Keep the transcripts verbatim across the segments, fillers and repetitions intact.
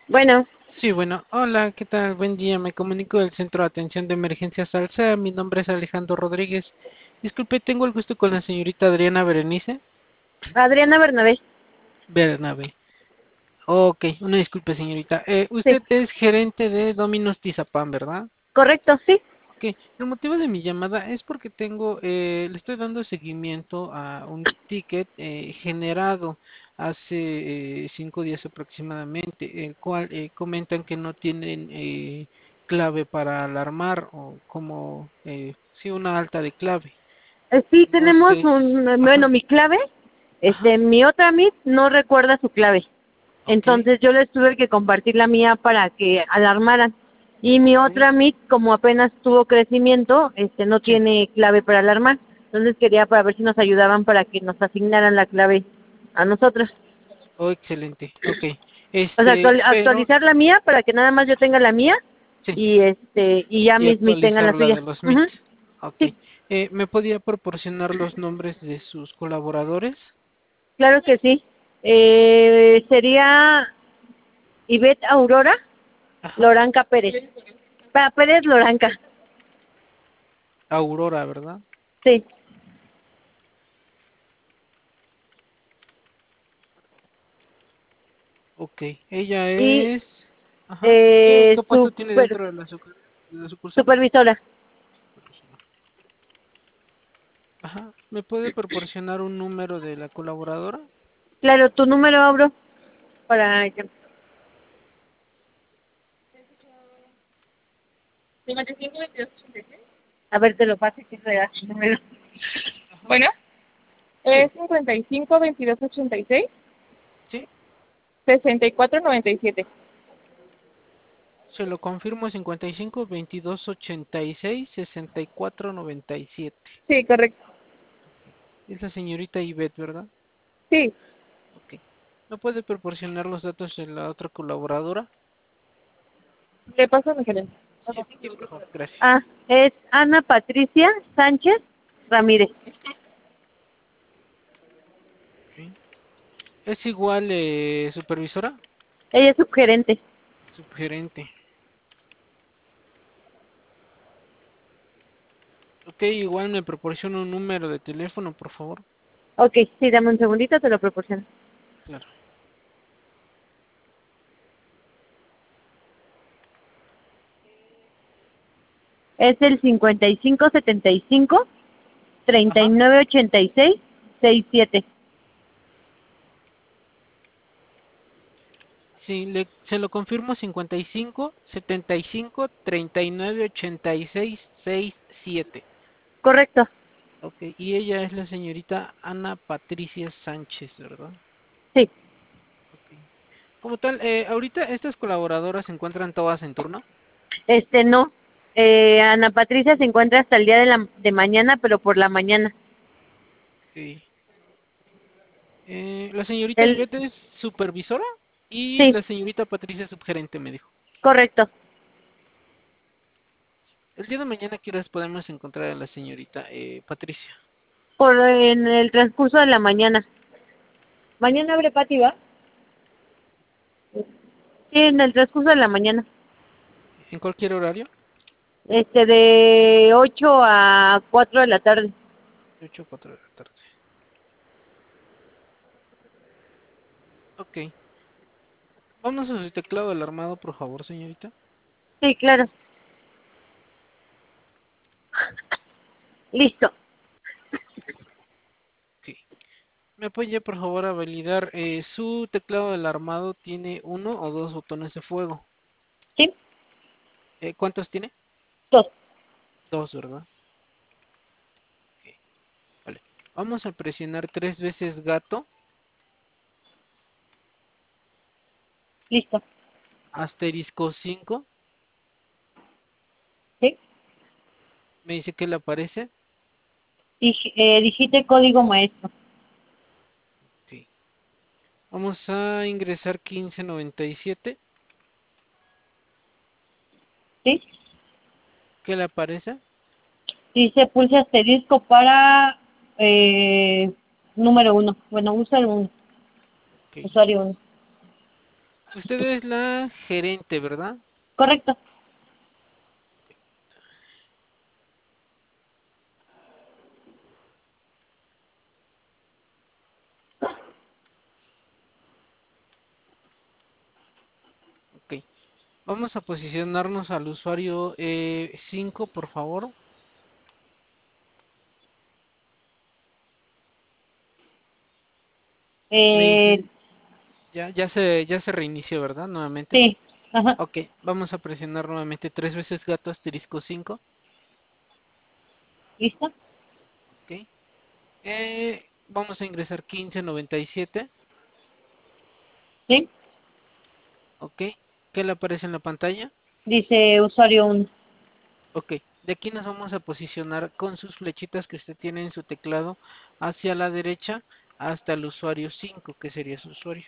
Bueno, Sí, bueno, hola, ¿qué tal? Buen día, me comunico del Centro de Atención de Emergencias Alsa, mi nombre es Alejandro Rodríguez. Disculpe, tengo el gusto con la señorita Adriana Berenice Adriana Bernabé. Bernabe. Ok, una disculpe, señorita. Eh, Sí, usted es gerente de Domino's Tizapán, ¿verdad? correcto, sí. Ok, el motivo de mi llamada es porque tengo, eh, le estoy dando seguimiento a un ticket eh, generado hace eh, cinco días aproximadamente, el cual eh, comentan que no tienen eh, clave para alarmar o como, eh, sí, una alta de clave. Eh, sí, No tenemos sé si, un, bueno, ajá, mi clave, ajá, este, mi otra Meet no recuerda su clave. ok, Entonces yo les tuve que compartir la mía para que alarmaran. Y mi ok, otra Meet, como apenas tuvo crecimiento, este, no sí, tiene clave para alarmar. Entonces quería para ver si nos ayudaban para que nos asignaran la clave a nosotros. oh, excelente, ok, O sea, este, actual- pero, actualizar la mía para que nada más yo tenga la mía sí, y este y ya y mis Meet tengan la actualizar la suya. de los Ujú, M I T. Ok. sí. Eh, ¿me podría proporcionar los nombres de sus colaboradores? Claro que sí. Eh, sería Ivette Aurora Ajá. Loranca Pérez. Pa Pérez Loranca. Aurora, ¿verdad? Sí. Ok. Ella Y es... Ajá. ¿Qué, eh, qué puesto tiene super, dentro de la, sucur- de la sucursal? supervisora. Ajá. ¿Me puede proporcionar un número de la colaboradora? Claro, tu número, abro para que... A ver, te lo paso que sea tu número. Ajá. Bueno, Sí. es cincuenta y cinco, veintidós, ochenta y seis, Sí. sesenta y cuatro, noventa y siete. Se lo confirmo, cincuenta y cinco, veintidós, ochenta y seis, sesenta y cuatro, noventa y siete. Sí, correcto. Ok. Es la señorita Ivette, ¿verdad? Sí, Ok. ¿Me puede proporcionar los datos de la otra colaboradora? le paso a mi gerente. Sí, sí, por favor, gracias. Ah, es Ana Patricia Sánchez Ramírez. Ok. ¿Es igual eh, supervisora? Ella es subgerente. Subgerente. Ok, igual me proporciona un número de teléfono, por favor. Ok, sí, dame un segundito, te lo proporciono. Claro. Es el cincuenta y cinco setenta y cinco treinta y Ajá. nueve ochenta y seis sesenta y siete. Sí, le, se lo confirmo, cincuenta y cinco, setenta y cinco, treinta y nueve, ochenta y seis, sesenta y siete. Correcto. Ok, y ella es la señorita Ana Patricia Sánchez, ¿verdad? Sí. Ok. Como tal, eh, ahorita estas colaboradoras se encuentran todas en turno. Este, no. Eh, Ana Patricia se encuentra hasta el día de la de mañana, pero por la mañana. Ok. Eh, la señorita Él, Ivette es supervisora y sí, la señorita Patricia es subgerente, me dijo. correcto. El día de mañana, ¿qué horas podemos encontrar a la señorita eh, Patricia? Por en el transcurso de la mañana. Mañana abre Pati, ¿va? Sí, en el transcurso de la mañana. ¿En cualquier horario? Este, de ocho a cuatro de la tarde. De ocho a cuatro de la tarde. Ok. Vamos a su teclado alarmado, por favor, señorita. Sí, claro. Listo. Ok. ¿Me apoya, por favor, a validar? Eh, su teclado alarmado tiene uno o dos botones de fuego. Sí, Eh, ¿cuántos tiene? dos. Dos, ¿verdad? Ok. Vale. Vamos a presionar tres veces gato, Listo. asterisco cinco. Sí. Me dice que le aparece. Dig- eh, digite código maestro. Sí. Vamos a ingresar quince noventa y siete. Sí. ¿Qué le aparece? Dice pulse asterisco para eh, número uno. Bueno, usa el uno. Ok. Usuario uno. Usted es la gerente, ¿verdad? Correcto. Ok. Vamos a posicionarnos al usuario eh, cinco, por favor. Me Eh, dice, ya, ya se, ya se reinició, ¿verdad? Nuevamente. sí. Ajá. Ok, vamos a presionar nuevamente tres veces gato asterisco cinco. ¿Listo? Ok. Eh, vamos a ingresar quince noventa y siete. Sí. Ok. ¿Qué le aparece en la pantalla? Dice usuario uno. Ok. De aquí nos vamos a posicionar con sus flechitas que usted tiene en su teclado hacia la derecha hasta el usuario cinco, que sería su usuario.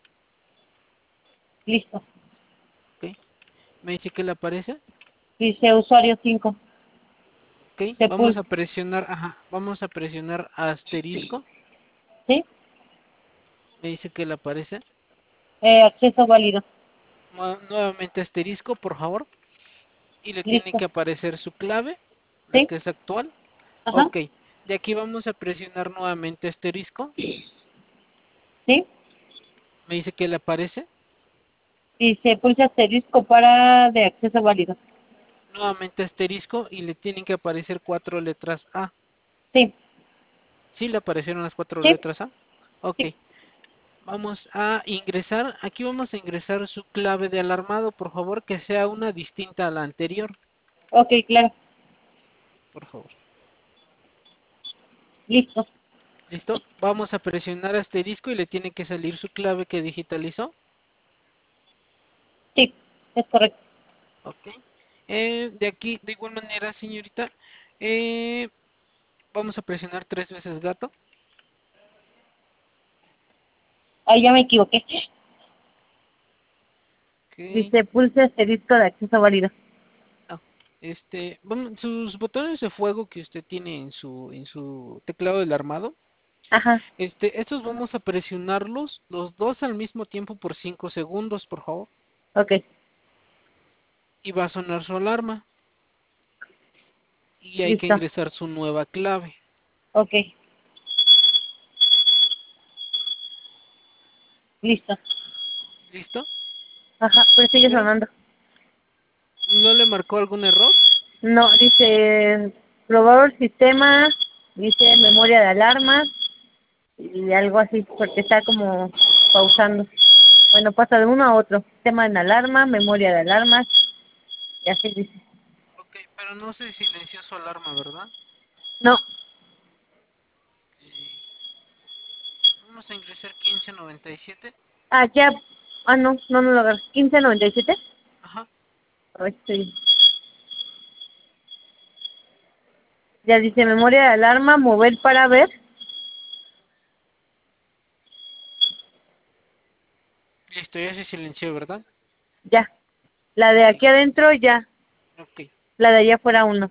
Listo. Ok. ¿Me dice que le aparece? Dice usuario cinco. Ok. Se Vamos pulsa. a presionar, ajá, vamos a presionar asterisco. ¿Sí? Me dice que le aparece. Eh, acceso válido. Nue- Nuevamente asterisco, por favor. Y le tiene Listo. que aparecer su clave, la ¿Sí? que es actual. Ajá. Ok. De aquí vamos a presionar nuevamente asterisco. ¿Sí? Me dice que le aparece. Dice pulsa asterisco para de acceso válido. Nuevamente asterisco y le tienen que aparecer cuatro letras A. Sí. ¿Sí le aparecieron las cuatro ¿Sí? letras A? Ok. Sí. Vamos a ingresar. Aquí vamos a ingresar su clave de alarmado, por favor, que sea una distinta a la anterior, Ok, claro. por favor. Listo. ¿Listo? Vamos a presionar asterisco y le tiene que salir su clave que digitalizó. Sí. Es correcto. Ok. Eh, de aquí, de igual manera, señorita, eh, vamos a presionar tres veces gato. Ahí ya me equivoqué. Ok. Dice pulse asterisco de acceso válido. Ah, este, vamos, sus botones de fuego que usted tiene en su, en su teclado del armado, Ajá. este, estos vamos a presionarlos los dos al mismo tiempo por cinco segundos, por favor, Ok. y va a sonar su alarma y hay que Listo. ingresar su nueva clave. Ok. Listo. ¿Listo? Ajá. Pues sigue ¿Ya? sonando. ¿No le marcó algún error? No, dice probador sistema, dice memoria de alarmas y algo así, porque está como pausando. Bueno, pasa de uno a otro. Sistema en alarma, memoria de alarmas y así dice. Ok, pero no se silenció su alarma, ¿verdad? No. Ok. Vamos a ingresar quince noventa y siete. Ah, ya. Ah, no, no, no lo agarré. quince noventa y siete. Ajá. Ay, sí. Ya dice memoria de alarma, mover para ver. Listo, ya se silenció, ¿verdad? Ya. La de Ok, aquí adentro ya. ok. La de allá afuera uno.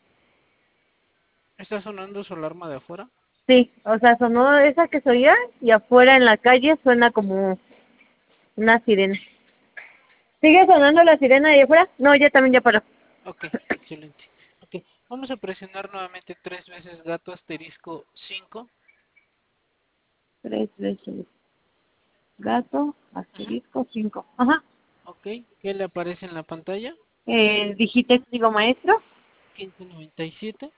¿Está sonando su alarma de afuera? Sí, o sea, sonó esa que se oía y afuera en la calle suena como una sirena. ¿Sigue sonando la sirena de allá afuera? No, ya también ya paró. Ok, excelente. Ok, vamos a presionar nuevamente tres veces gato asterisco cinco. Tres veces gato, Ajá. asterisco, cinco. Ajá. Ok, ¿qué le aparece en la pantalla? Eh, digite código maestro. quince noventa y siete.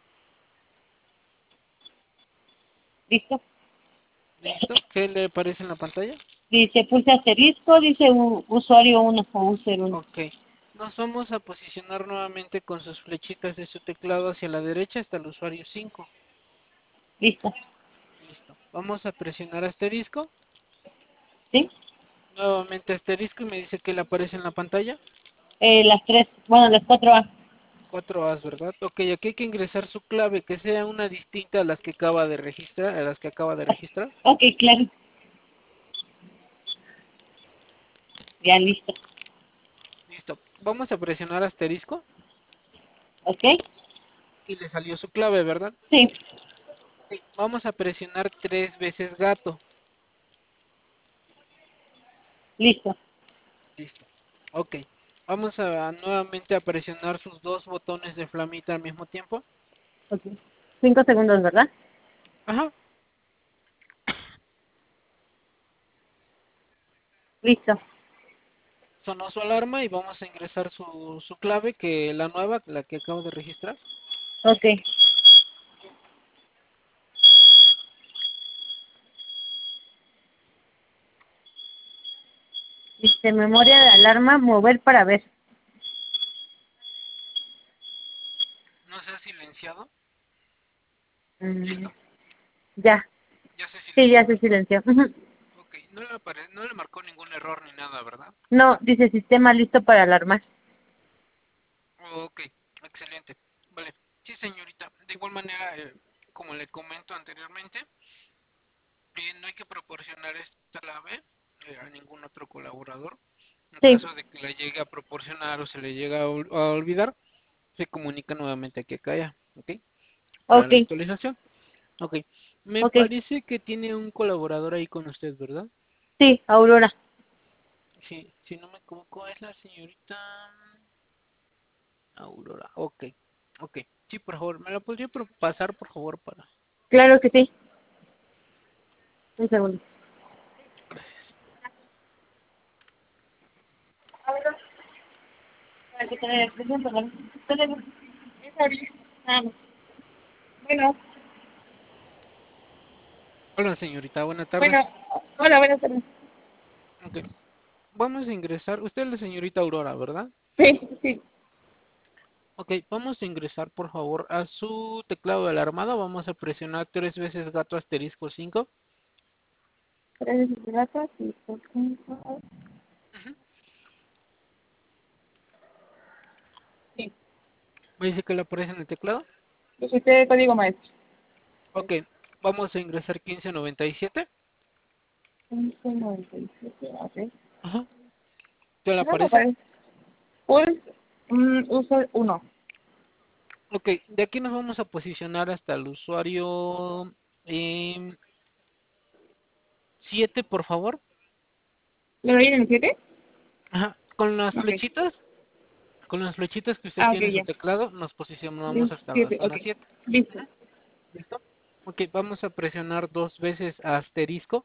Listo. Listo. ¿Qué le aparece en la pantalla? Dice pulse asterisco, dice u- usuario uno o user uno. Ok. Nos vamos a posicionar nuevamente con sus flechitas de su teclado hacia la derecha hasta el usuario cinco. Listo. Listo. Vamos a presionar asterisco. ¿Sí? Nuevamente asterisco y me dice que le aparece en la pantalla. Eh, las tres, bueno, las cuatro A. Cuatro A's, ¿verdad? Ok, aquí hay que ingresar su clave, que sea una distinta a las que acaba de registrar, a las que acaba de registrar. Ok, claro. Ya listo. Listo. Vamos a presionar asterisco ¿Ok? y le salió su clave, ¿verdad? Sí. Sí. Vamos a presionar tres veces gato. Listo. Listo. Ok. Vamos a nuevamente a presionar sus dos botones de flamita al mismo tiempo. Ok. Cinco segundos, ¿verdad? Ajá. Listo. Sonó su alarma y vamos a ingresar su, su clave, que la nueva, la que acabo de registrar. Ok. Dice, memoria de alarma, mover para ver. No se ha silenciado. Mm, Listo. ya. Ya se Sí, ya silenció. se silenció. Ujú. Ok. No le, apare no le marcó ningún error ni nada, ¿verdad? No, dice sistema listo para alarmar. Ok. Excelente. Vale. Sí, señorita. De igual manera, eh, como le comento anteriormente, eh, no hay que proporcionar esta clave eh, a ningún otro colaborador. En Sí. caso de que la llegue a proporcionar o se le llegue a, ol- a olvidar, se comunica nuevamente aquí acá ya, ¿ok? Para Ok. la actualización. Ok. Me Ok. parece que tiene un colaborador ahí con usted, ¿verdad? Sí, Aurora. Sí, si no me equivoco es la señorita Aurora. Ok, ok. Sí, por favor, ¿me la podría pro- pasar, por favor, para...? Claro que sí. Un segundo. Gracias. Para que te presento, ¿no? Teléfono. Ah, bueno, Hola, señorita, buena tarde. Bueno, hola, buenas tardes. Ok. Vamos a ingresar. Usted es la señorita Aurora, ¿verdad? Sí, sí. Ok, vamos a ingresar por favor a su teclado de la armada. Vamos a presionar tres veces gato asterisco cinco. Tres gracias y por cinco. Ujú. Sí. ¿Me dice que le aparece en el teclado? Dijiste código maestro. Ok, vamos a ingresar quince noventa y siete. quince noventa y siete, ok. Ajá. ¿Qué le No me aparece? parece. Pulse, mm, user uno. Ok, de aquí nos vamos a posicionar hasta el usuario em, siete, por favor. ¿Le doy en el siete? Ajá, con las Ok. flechitas, con las flechitas que usted Ah, ok, tiene en su ya. teclado, nos posicionamos El hasta la siete, zona ok. siete. Listo. ¿Listo? Ok, vamos a presionar dos veces asterisco.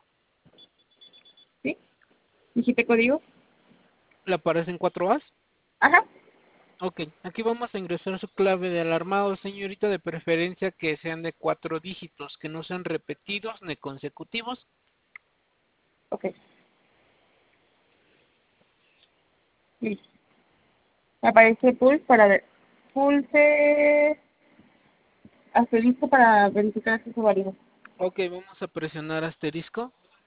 ¿Sí? ¿Dijiste código? Le aparecen cuatro As. Ajá. Ok, aquí vamos a ingresar su clave de alarmado, señorita, de preferencia que sean de cuatro dígitos, que no sean repetidos ni consecutivos. Ok. Listo. Me aparece pulse para ver. Pulse asterisco para verificar acceso válido. Ok, vamos a presionar asterisco.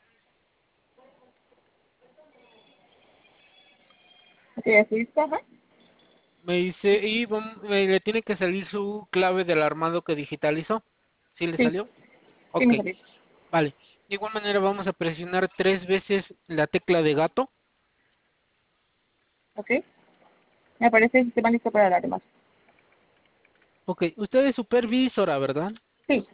Ok, asterisco, ajá. Me dice, y vam- eh, le tiene que salir su clave del armado que digitalizó. ¿Sí le Sí, salió? sí Ok, me salió. vale. De igual manera vamos a presionar tres veces la tecla de gato. Ok. Me aparece el sistema listo para alarmas. Ok, usted es supervisora, ¿verdad? Sí.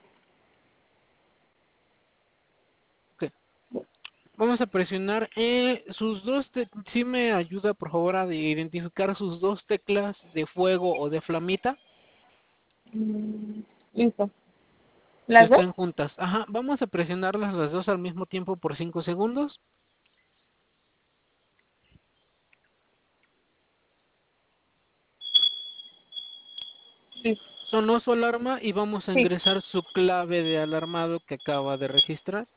Ok. Vamos a presionar eh, sus dos, te- si me ayuda por favor a de- identificar sus dos teclas de fuego o de flamita Mm, listo. que ¿Las dos? están juntas. Ajá, vamos a presionarlas las dos al mismo tiempo por cinco segundos. Sí. Sonó su alarma y vamos a Sí. ingresar su clave de alarmado que acaba de registrar.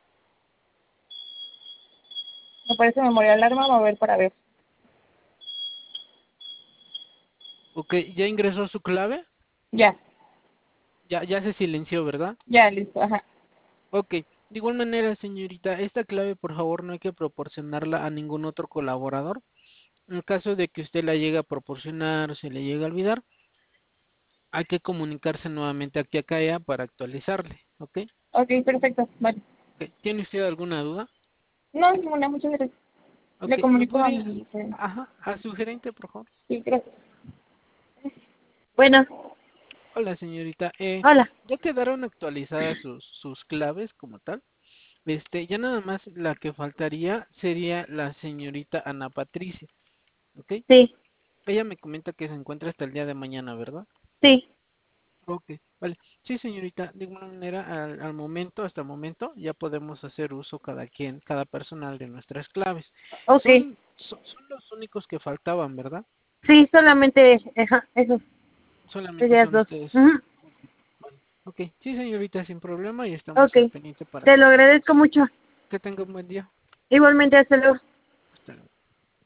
Me aparece memoria alarma, mover para ver. Ok, ya ingresó su clave. Ya. Ya, ya se silenció, ¿verdad? Ya, listo. Ajá. Ok, de igual manera, señorita, esta clave por favor no hay que proporcionarla a ningún otro colaborador. En caso de que usted la llegue a proporcionar o se le llegue a olvidar, hay que comunicarse nuevamente aquí a CAEA para actualizarle, ¿ok? Ok, perfecto. Vale. Ok, ¿tiene usted alguna duda? No, ninguna, muchas gracias. Ok, Le ¿me comunico a podría, mi gerente. ajá, a su gerente, por favor? Sí, gracias. Bueno, Hola, señorita. Eh, hola. ya quedaron actualizadas sus, sus claves como tal. Este, ya nada más la que faltaría sería la señorita Ana Patricia, ¿ok? Sí, Ella me comenta que se encuentra hasta el día de mañana, ¿verdad? sí, Ok, vale. Sí, señorita, de alguna manera al, al momento, hasta el momento, ya podemos hacer uso cada quien, cada personal de nuestras claves. ok. Son, son, son los únicos que faltaban, ¿verdad? Sí, solamente ajá, eso, Solamente serían son dos. ustedes. Ujú. Vale. Ok, sí, señorita, sin problema y estamos Ok, al pendiente para te lo agradezco mucho. que tenga un buen día. Igualmente, hasta luego.